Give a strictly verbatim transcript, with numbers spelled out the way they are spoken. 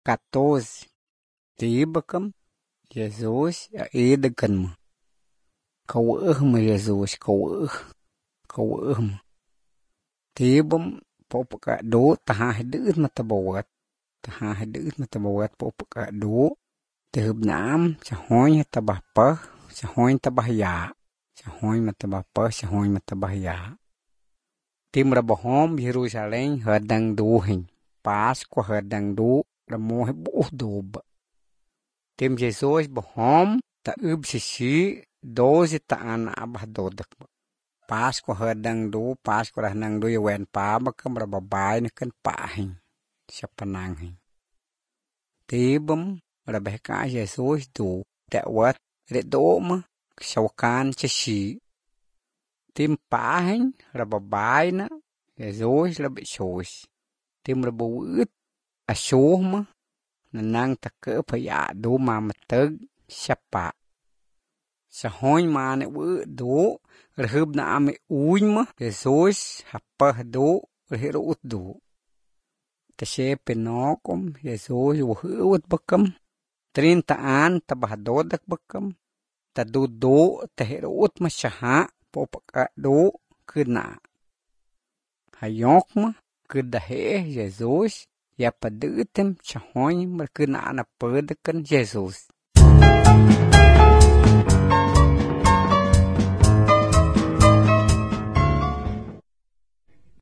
quatorze. Tibacam, Jesus, a edacan. Cauerma, Jesus, cauer, cauerma. Tibam, popaca do, tahah deus matabawat. Tahah deus matabawat popaca do. Tibnam, sahoy tabah pa, sahoy tabah ya. Sahoy matabah pa, sahoy matabah ya. Tim rabahom, Jerusalém, hadang duhin. Páscoa hadang du, ramohe buh doba. Tim Jesus bahom, ta ub sisi, doze ta ana abah dodak. Páscoa hadang du, Páscoa hadang du, yawen pabakam rababay na kan pahin. Siya pananghin. Tibam, rabahka Jesus du, tawat, redoma, sawakan sisi. Tim pahin, rababay na, Jesus labisos. Tim rabawit, asyoma, nanang takap ya do mamatag siapa. Sahoy mane wu do, rahub na ame uima, Jesus hapah do, rahirut do. Tashe penokom, Jesus wuhut bakam, trintaan tabah dodak bakam, tadu do, tahirut masyaha, popaka do, kena. Hayokma, kedahe Jesus, ya padutem sahoy merkena ana pedekan Jesus.